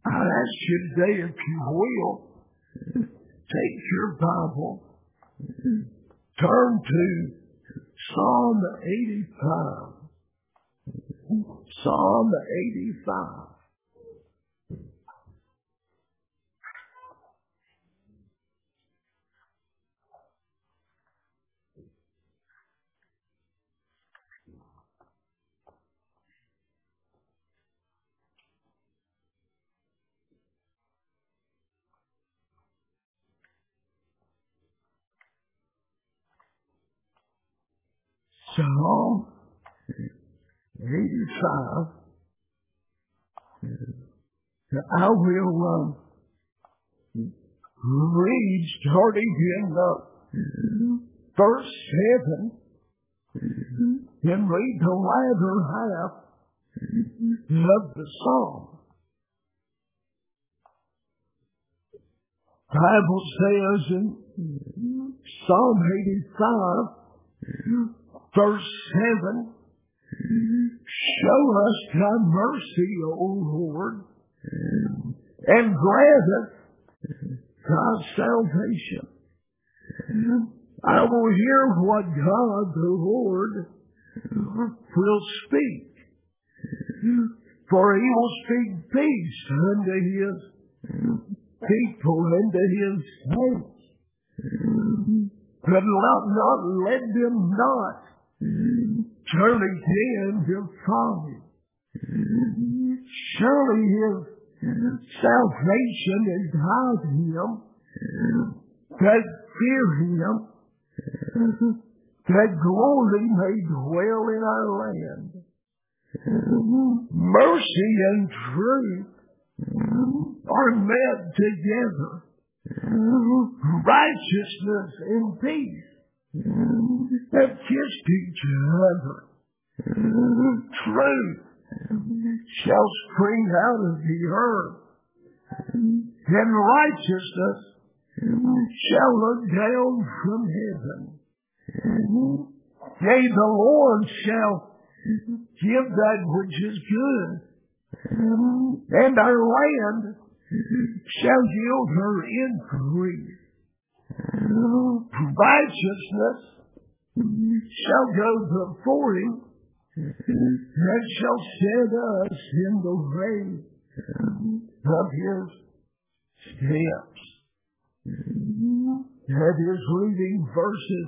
I ask you today, if you will, take your Bible, turn to Psalm 85. Psalm 85. Psalm 85. I will read starting in verse 7 and read the latter half of the psalm. The Bible says in Psalm 85, verse 7, show us thy mercy, O Lord, and grant us thy salvation. I will hear what God the Lord will speak, for he will speak peace unto his people and to his saints. But let them not turn again to folly. Surely his salvation is hid him that fear him, that glory may dwell in our land. Mercy and truth are met together. Righteousness and peace have kissed each other. Truth shall spring out of the earth, and righteousness shall look down from heaven. Yea, the Lord shall give that which is good, and our land shall yield her increase. Righteousness shall go before him, and shall set us in the way of his steps. That is reading verses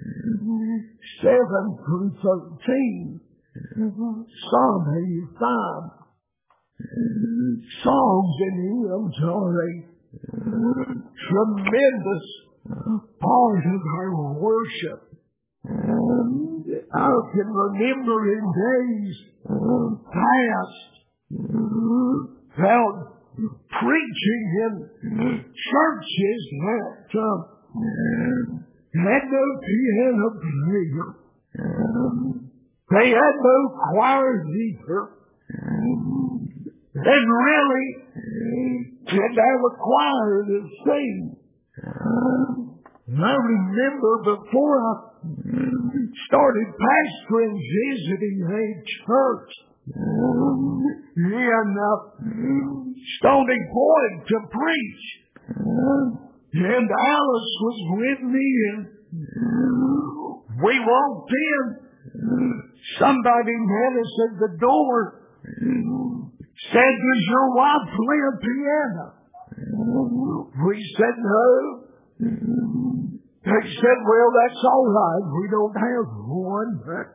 7 through 13, Psalm 85. Songs and hymns are a tremendous part of our worship. I can remember in days past how preaching in churches that had no piano player. They had no choir leader. And really didn't have a choir to sing. I remember before I started pastoring, visiting a church in Stony Point to preach. And Alice was with me, and we walked in. Somebody met us at the door, said, does your wife play a piano? We said no. They said, well, that's all right. We don't have one, but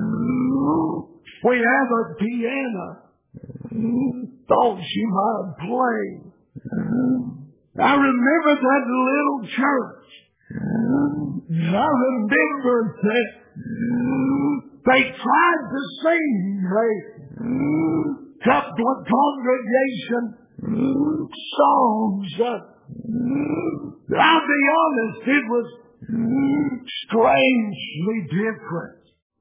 we have a piano. Thought she might play. I remember that little church. I remember that they tried to sing a couple of congregation songs. I'll be honest, it was strangely different.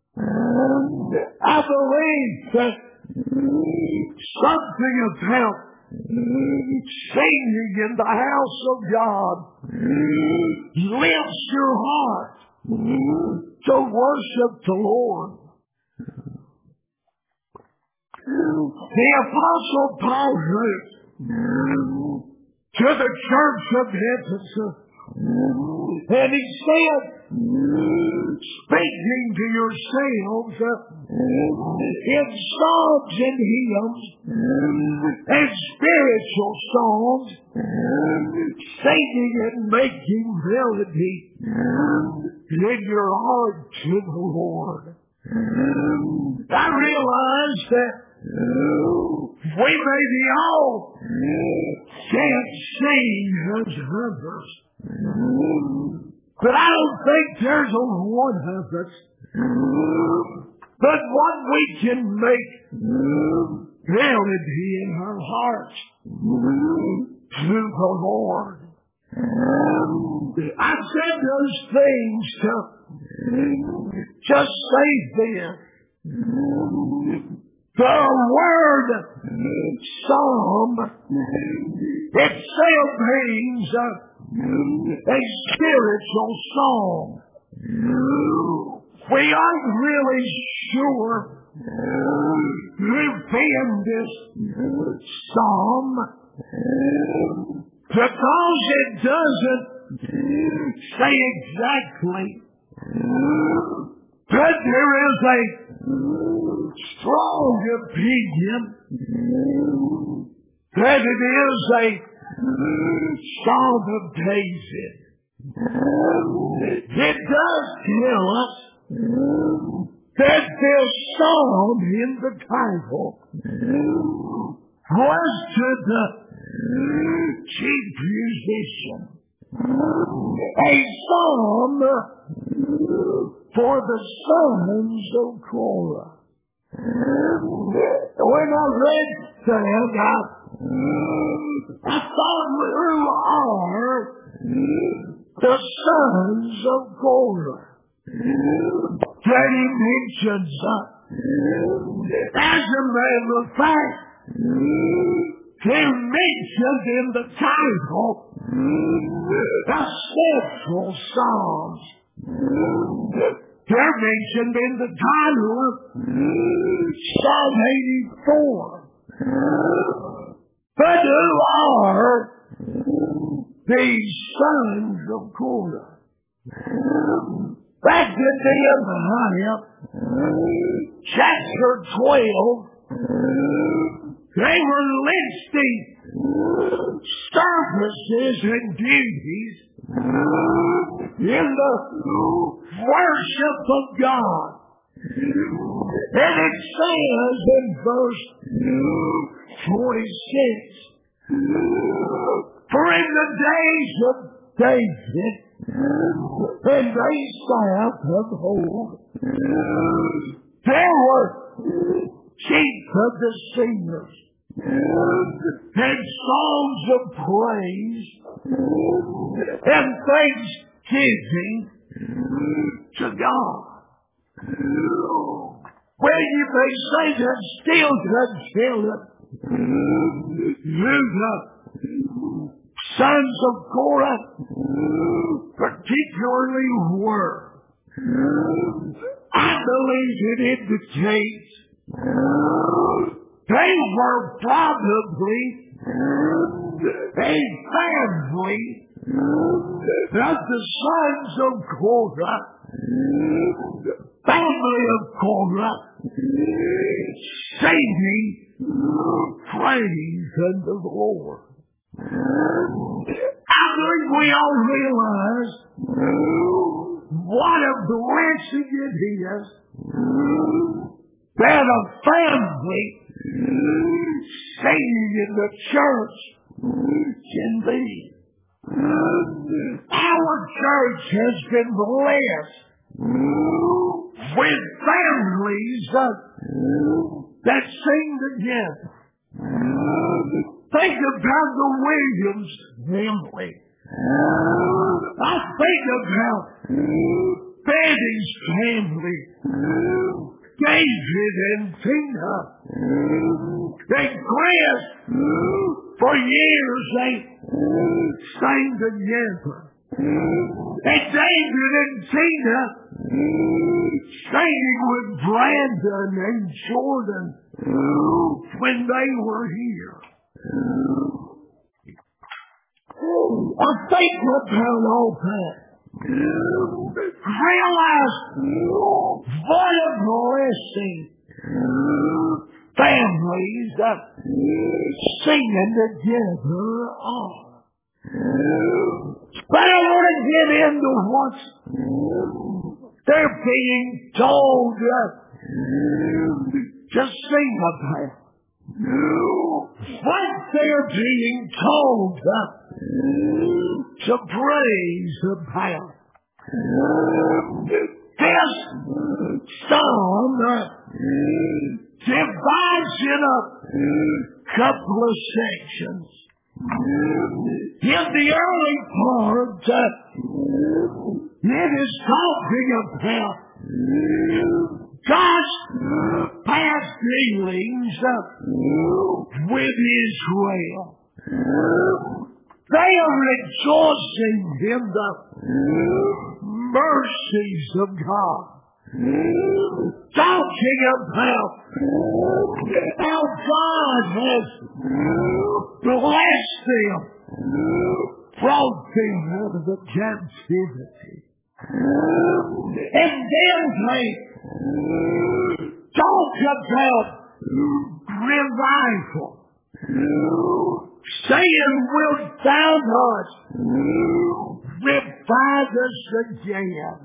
I believe that something about singing in the house of God lifts your heart to worship the Lord. The Apostle Paul wrote to the church of Ephesus. And he said, speaking to yourselves in psalms and hymns and spiritual songs, singing and making melody in your heart to the Lord. I realize that we maybe all can't sing as others, but I don't think there's a one of us but what we can make melody in our hearts to the Lord. I said those things to just say this. The word psalm itself means a spiritual song. We aren't really sure who penned this psalm because it doesn't say exactly. But there is a strong opinion that it is a Psalm of David. It does tell us that this psalm in the title was to the chief musician. A psalm for the sons of Korah. When I read that, I thought, who are the sons of Korah? That he mentions, as a matter of fact, they're mentioned in the title, the central psalms. They're mentioned in the title of Psalm 84. But who are these sons of Korah? Back in Nehemiah, chapter 12, they were listing services and duties in the worship of God. And it says in verse 46, for in the days of David, and they sat of old, there were chief of the singers, and songs of praise, and thanksgiving to God. Well, you may say that still doesn't tell us who the sons of Korah particularly were. I believe it indicates they were probably a family of the sons of Korah, family of Korah, singing praise unto the Lord. I think we all realize what a blessing it is that a family singing in the church can be. Our church has been blessed with families that sing together. Think about the Williams family. I think about Betty's family, David and Tina, and Chris. For years they sang together. And David and Tina singing with Brandon and Jordan when they were here. I think about all that. Realize what a blessing families singing together are. But I want to get into what they're being told to sing about. What they're being told to praise about. This psalm divides in a couple of sections. In the early part, it is talking about God's past dealings with Israel. They are rejoicing in the mercies of God. Talking about how God has blessed them, brought them out of the captivity. And then they talk about revival. Saying, wilt thou not revive us again?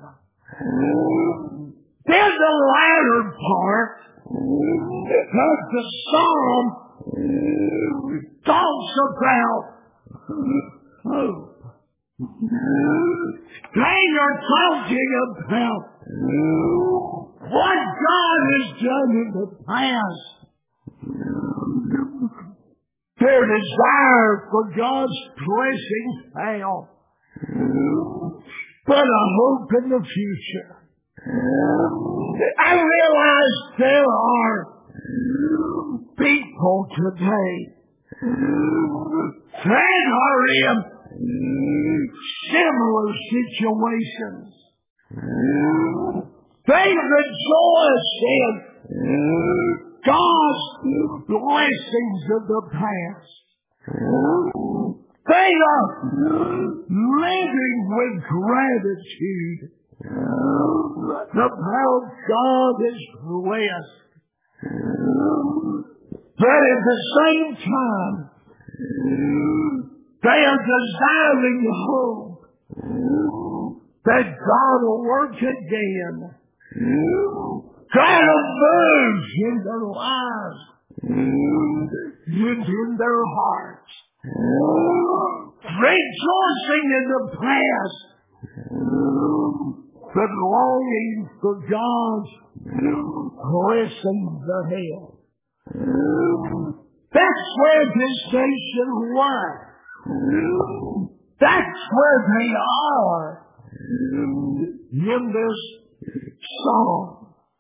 Then the latter part of the psalm talks about hope. They are talking about what God has done in the past. Their desire for God's blessings failed, but a hope in the future. I realize there are people today that are in similar situations. They rejoice in God's blessings of the past. They are living with gratitude of how God has blessed. But at the same time, they are desiring hope that God will work again. God will move in their lives and in their hearts. Rejoicing in the past, but longing for God's blessings ahead. That's where this nation was. That's where they are in this song.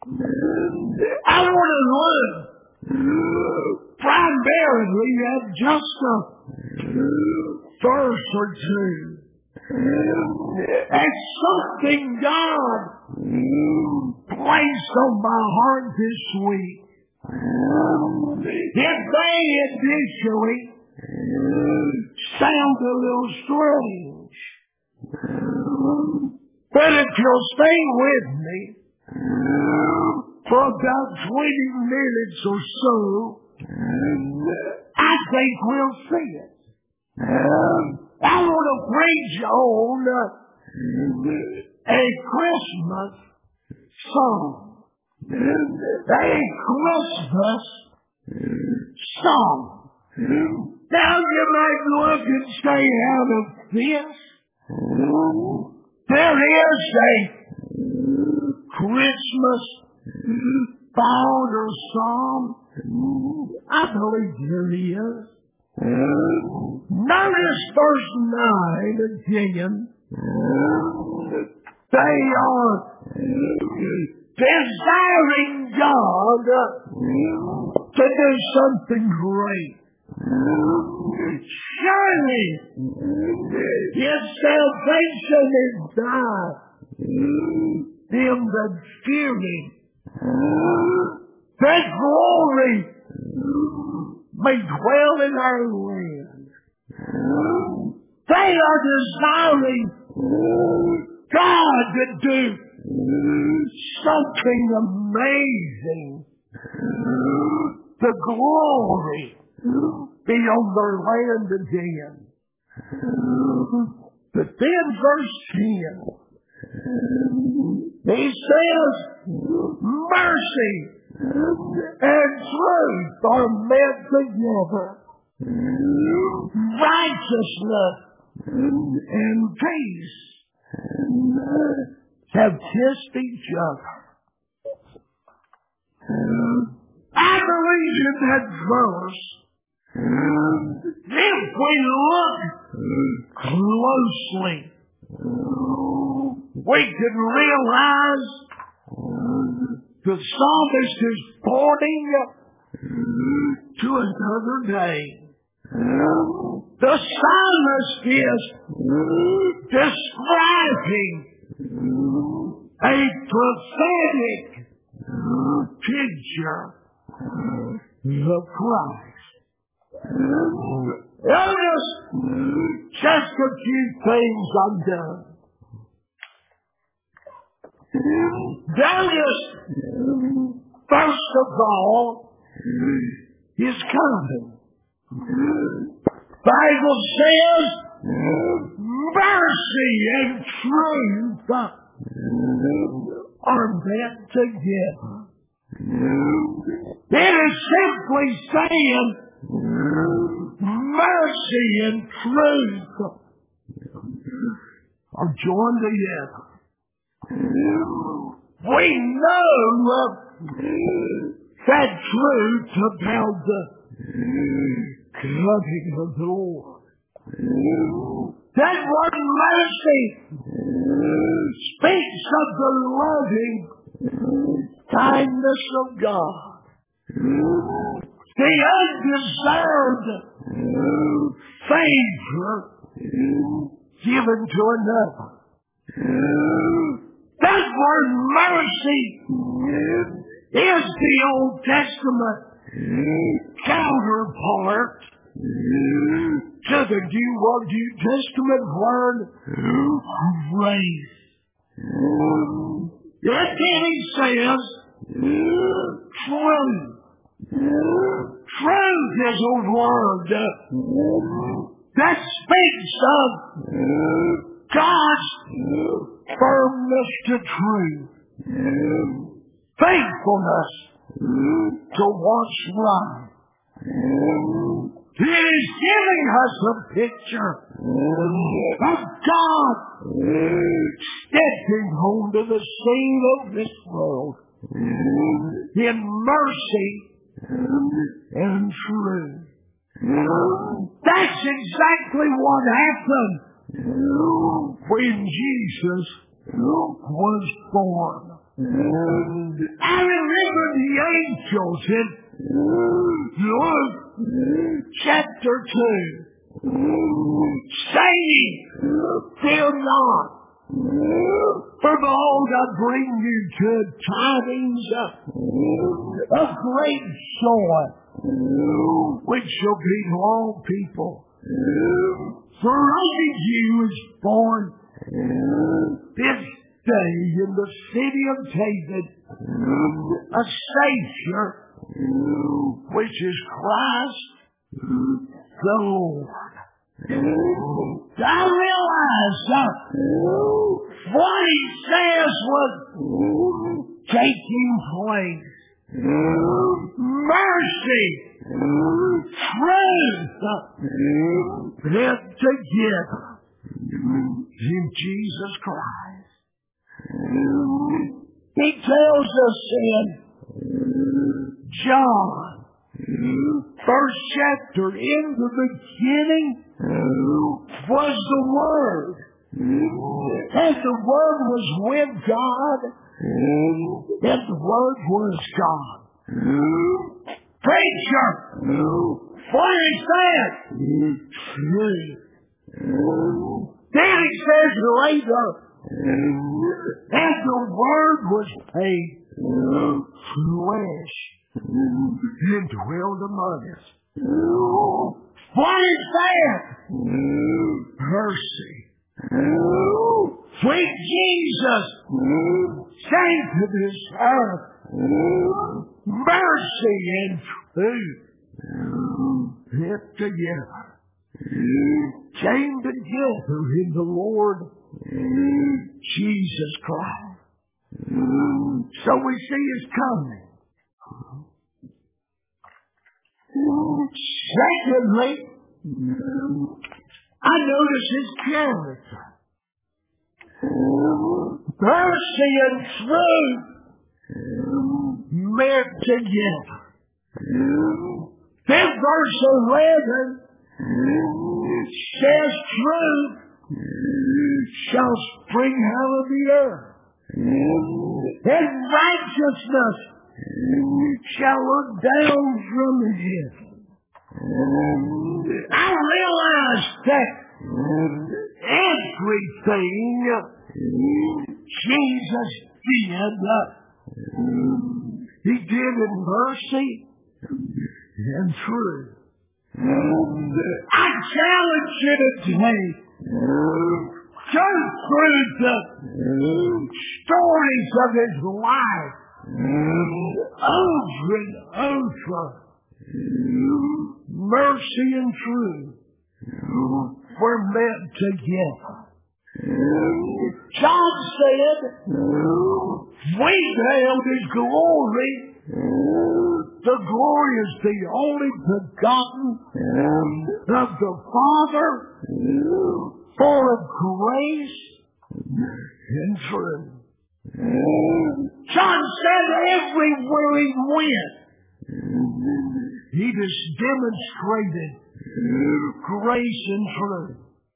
I want to look primarily at just a verse or two. It's something God placed on my heart this week. It may initially sound a little strange, but if you'll stay with me for about 20 minutes or so, I think we'll see it. I want to preach on a Christmas song. A Christmas song. Now you might look and say, out of this, there is a Christmas thought or song. I believe there is. Notice verse 9 again. They are desiring God to do something great. Surely His salvation is nigh them that fear Him. That glory may dwell in our land. They are desiring God to do something amazing. The glory be on their land again. But then verse 10, he says, mercy and truth are met together. Righteousness and peace have kissed each other. I believe in that verse. If we look closely, we can realize the psalmist is pointing to another day. The psalmist is describing a prophetic picture of Christ. Notice just a few things I've done. Notice, first of all, his coming. Bible says mercy and truth are met together. It is simply saying mercy and truth are joined together. We know that truth about the coming of the Lord. That word mercy speaks of the loving kindness of God. The undeserved favor given to another. That word mercy is the Old Testament counterpart to the New Testament word grace. Yet then he says truth. Truth is a word that speaks of God's firmness to truth, faithfulness to what's right. He is giving us a picture of God stepping onto the scene of this world in mercy and truth. That's exactly what happened when Jesus was born. I remember the angels in Luke chapter 2 saying, fear not, for behold, I bring you good tidings of great joy, which shall be to all people. For unto you is born this day in the city of David a Savior, which is Christ the Lord. I realize what he says was taking place. Mercy, truth, put together in Jesus Christ. He tells us in John, first chapter, in the beginning was the Word, and the Word was with God, and the Word was God. Preacher, what is that? Truth. Then he says later, and the Word was made flesh and dwelled among us. What is that? Mercy. When Jesus came to this earth, mercy and truth hit together. Came together in the Lord Jesus Christ. So we see His coming. Secondly, I notice His character. Mercy and truth met together. Then verse 11 says truth shall spring out of the earth, and righteousness shall look down from heaven. I realize that everything Jesus did, He did in mercy and truth. I challenge you today to through the stories of His life over and over. Mercy and truth were met together. John said, we beheld His glory. The glory is the only begotten of the Father, full of grace and truth. John said everywhere He went, He just demonstrated grace and truth.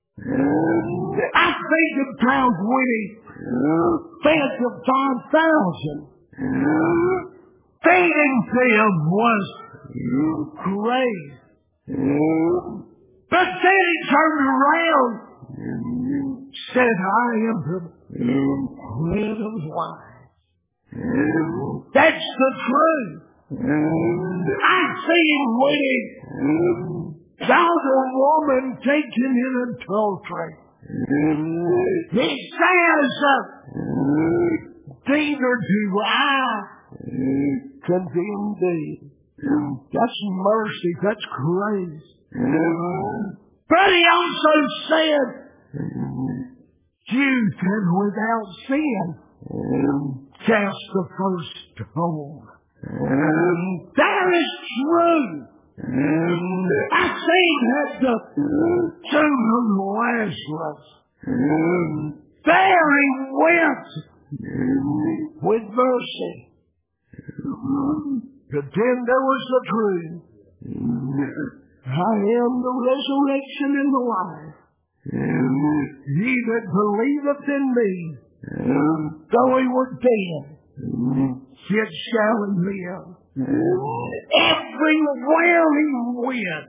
I think about when He fed the 5,000. Feeding them was grace. But then He turned around and said, I am the bread of life. That's the truth. I see Him when He saw the woman taken in adultery. He says, neither do I condemn thee. That's mercy. That's grace. But He also said, youth and without sin cast the first stone. That is true. I seen that the tomb of Lazarus. There he went with mercy. But then there was the truth. I am the resurrection and the life. He that believeth in me, though he were dead, yet shall he live. Everywhere he went,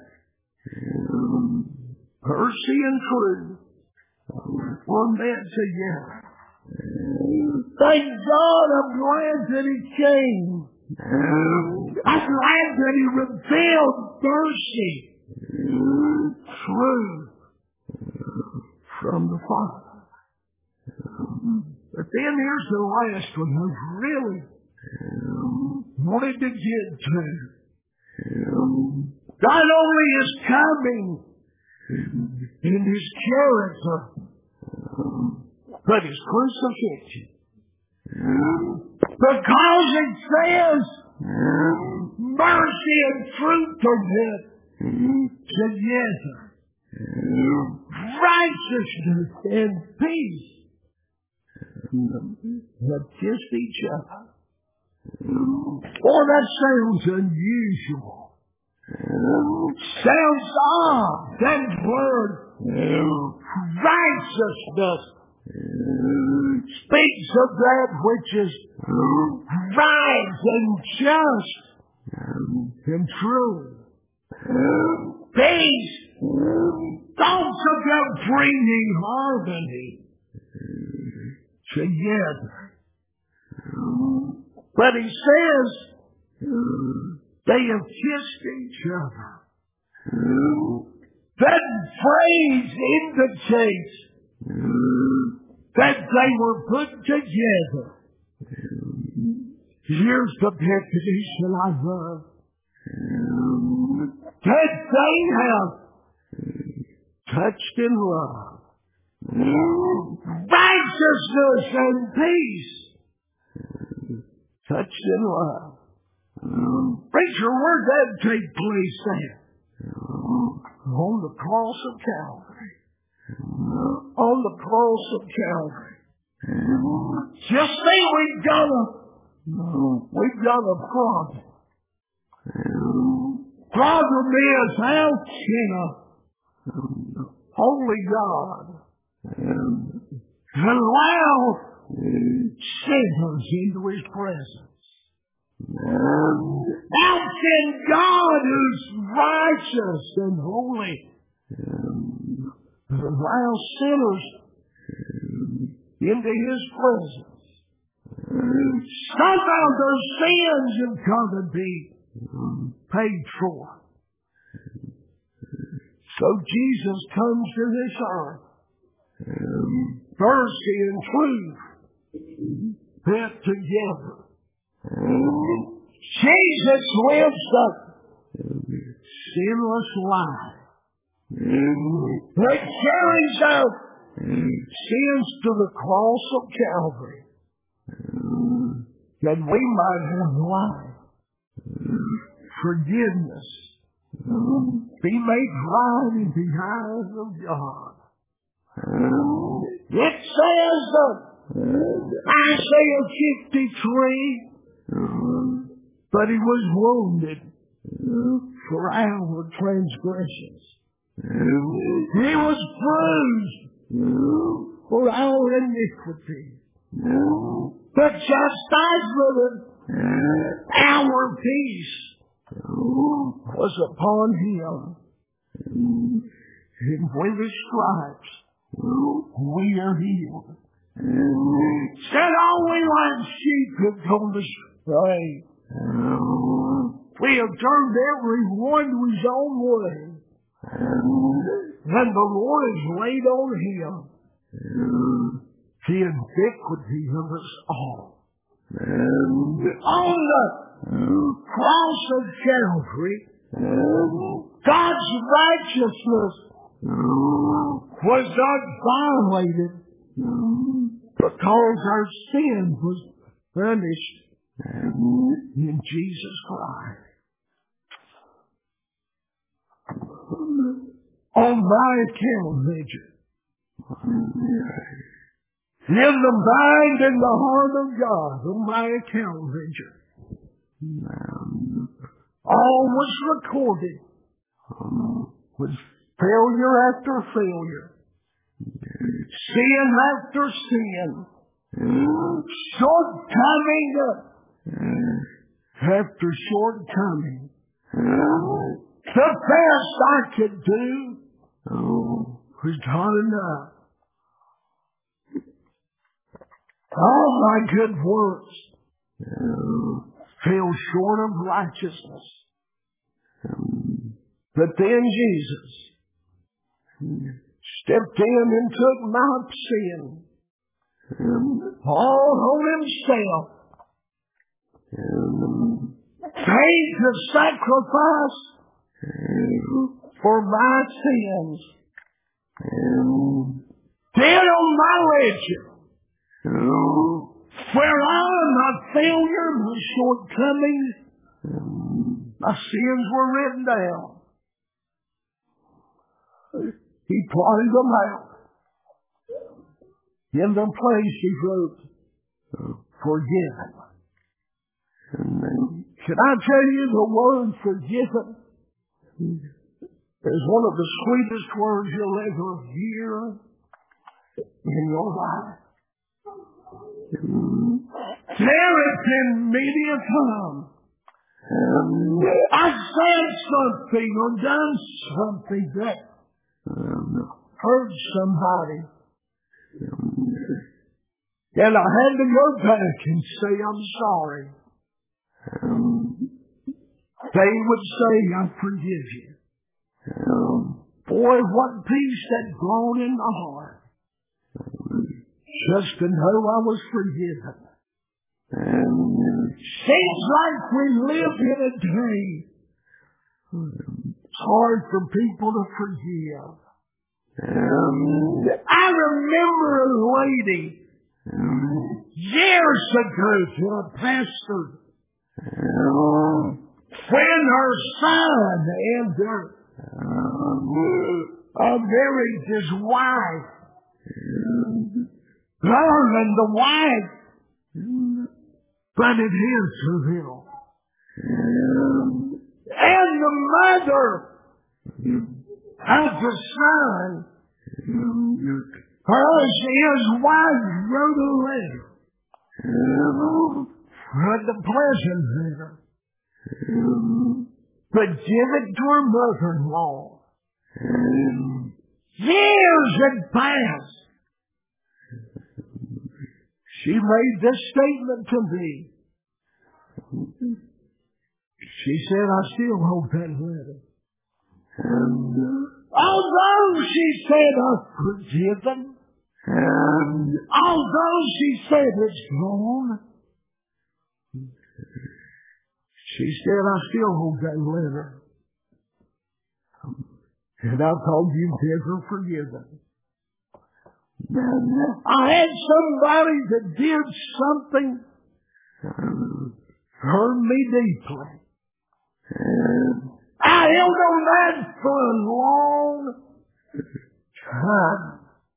mercy and truth were met together. Thank God, I'm glad that He came. I'm glad that He revealed mercy, truth from the Father. But then here's the last one I really wanted to get to. Not only His coming in His character, but His crucifixion. Because it says mercy and truth are met together. Righteousness and peace have kissed each other. Oh, that sounds unusual. Sounds odd. That word, righteousness, speaks of that which is right and just and true. Peace talks about bringing harmony together. But he says they have kissed each other. That phrase indicates that they were put together. Here's the definition I love. That they have touched in love, righteousness and peace, touched in love. Preacher, where'd that take place at? On the cross of Calvary. On the cross of Calvary. Just see, we've got a problem. Problem is, how can a holy God allow sinners into His presence? How can God, who's righteous and holy, allow sinners into His presence? Somehow their sins have got to be paid for. So Jesus comes to this earth, mercy and truth put together. Jesus lives a sinless life that carries out sins to the cross of Calvary, that we might have life, forgiveness, be made right in the eyes of God. It says Isaiah 53, but He was wounded for our transgressions. He was bruised for our iniquity. The chastisement of our peace was upon Him. And with His stripes we are healed. Said all we like sheep have gone astray. We have turned every one to his own way. And the Lord has laid on Him the iniquity of us all. On the cross of Calvary, God's righteousness was not violated because our sin was punished in Jesus Christ. On my account, Major, in the mind and the heart of God, on my account, Major, all was recorded with failure after failure, sin after sin, shortcoming after shortcoming. The best I could do was not enough. All my good works fell short of righteousness. But then Jesus stepped in and took my sin all on Himself, paid the sacrifice for my sins, dead on my ledger, where my failure, my shortcomings, my sins were written down. He plotted them out. In the place He wrote, forgiven. Can I tell you, the word forgiven is one of the sweetest words you'll ever hear in your life. There has been many a time I said something or done something that hurt somebody, and I had to go back and say, I'm sorry. They would say, I forgive you. Boy, what peace that brought in my heart. Just to know I was forgiven. Seems like we live in a day. It's hard for people to forgive. I remember a lady years ago to a pastor when her son and married his wife. Her and the wife butted heads with him. And the mother of the son, his wife wrote a letter. The pleasant letter. But give it to her mother-in-law. Years had passed. She made this statement to me. She said, I still hold that letter. Although she said I've forgiven, although she said it's gone, she said, I still hold that letter. And I thought you'd never forgiven. I had somebody that did something hurt me deeply. I held on that for a long time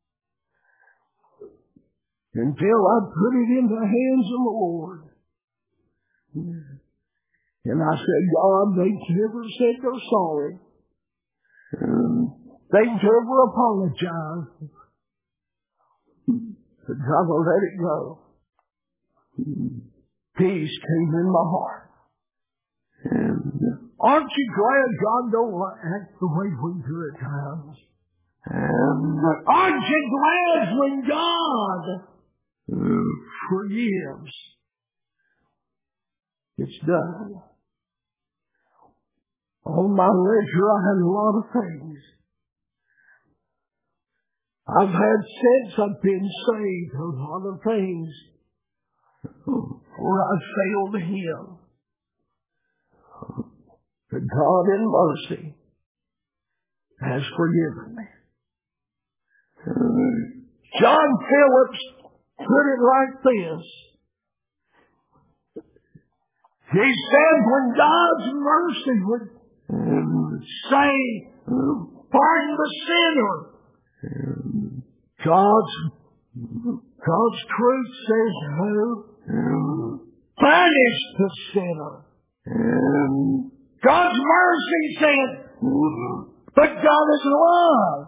until I put it in the hands of the Lord. And I said, God, they never said they're sorry. They never apologized. But God will let it go. Peace came in my heart. Aren't you glad God don't act the way we do at times? Aren't you glad when God forgives? It's done. On my ledger, I had a lot of things. I've had since I've been saved a lot of things where I failed Him. But God in mercy has forgiven me. John Phillips put it like this. He said when God's mercy would say, pardon the sinner, God's truth says no, punish the sinner. God's mercy said, but God is love.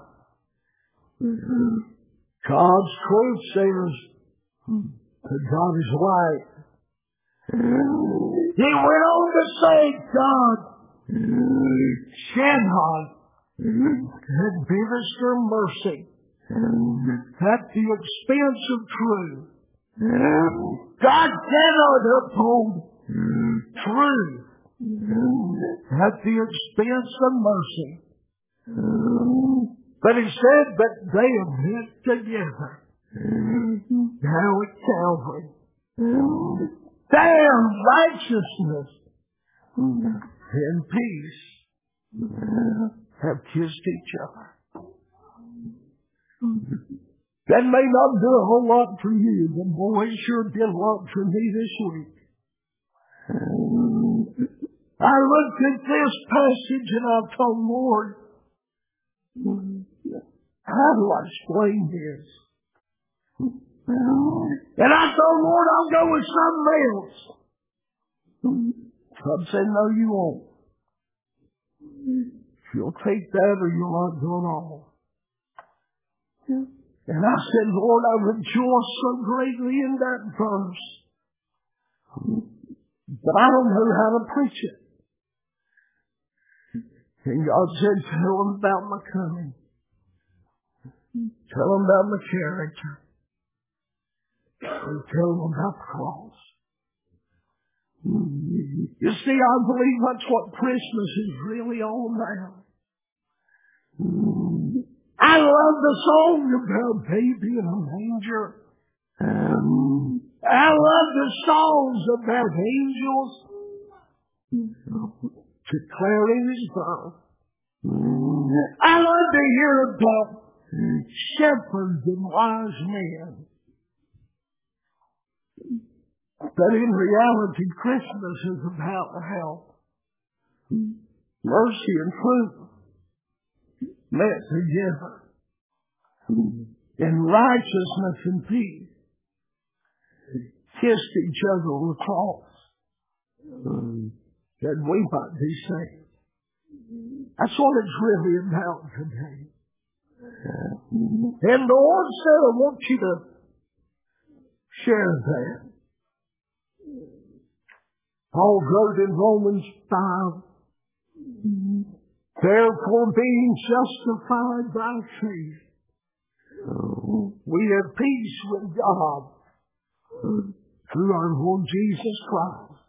God's truth says, but God is light. He went on to say, God cannot administer mercy at the expense of truth. God cannot uphold truth at the expense of mercy. But He said that they have met together now at Calvary. Their righteousness and peace have kissed each other. That may not do a whole lot for you, but boy, it sure did a lot for me this week. I looked at this passage and I told Lord, how do I explain this? And I told Lord, I'll go with something else. God said, no, you won't. You'll take that or you'll not go at all. And I said, Lord, I rejoice so greatly in that verse. But I don't know how to preach it. And God said, tell them about my coming. Tell them about my character. And tell them about the cross. You see, I believe that's what Christmas is really all about. I love the song about baby in a manger. I love the songs about angels declaring His birth. I love to hear about shepherds and wise men. But in reality, Christmas is about health, mercy, and truth met together in righteousness and peace. Kissed each other on the cross that we might be saved. That's what it's really about today. And the Lord said, I want you to share that. Paul wrote in Romans 5, therefore being justified by faith, we have peace with God through our Lord Jesus Christ,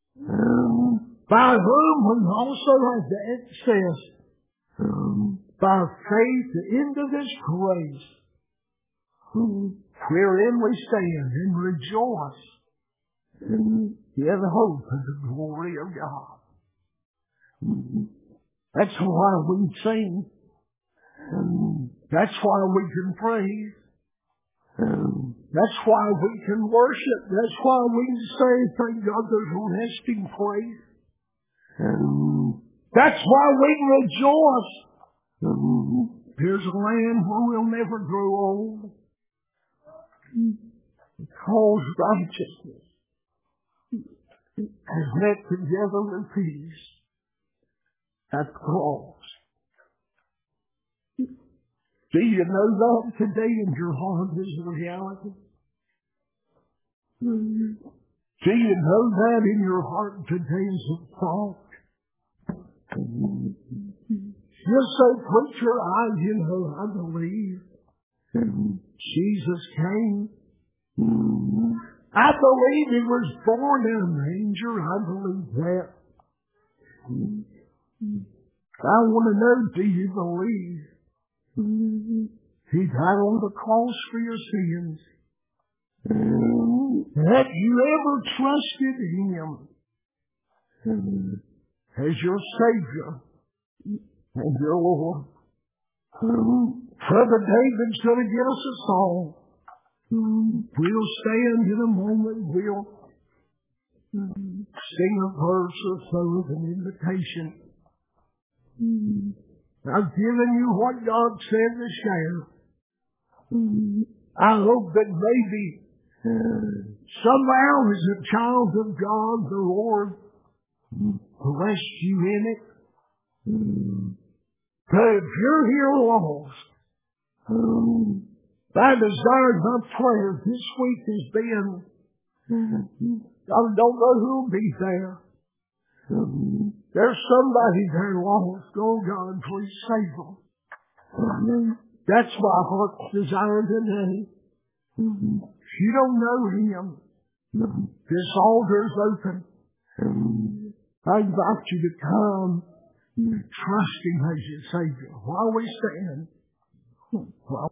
by whom we also have access by faith into this grace, wherein we stand and rejoice in the hope of the glory of God. That's why we sing. That's why we can praise. That's why we can worship. That's why we can say, thank God there's a resting place. That's why we rejoice. There's a land where we'll never grow old. Because righteousness has met together with peace at the cross. Do you know that today in your heart is a reality? Do you know that in your heart today is a thought? You say, preacher, I believe Jesus came. I believe He was born in a manger. I believe that. I want to know, do you believe He died on the cross for your sins? Have you ever trusted Him as your Savior and your Lord? Brother David's going to get us a song. We'll stand in a moment. We'll sing a verse or so of an invitation. I've given you what God said to share. I hope that maybe somehow as a child of God, the Lord blessed you in it. But if you're here lost, my desire, my prayer this week has been, I don't know who'll be there. There's somebody there lost. Oh God, please save them. That's my heart's desire today. If you don't know Him, this altar's open. I invite you to come, trust Him as your Savior. While we stand,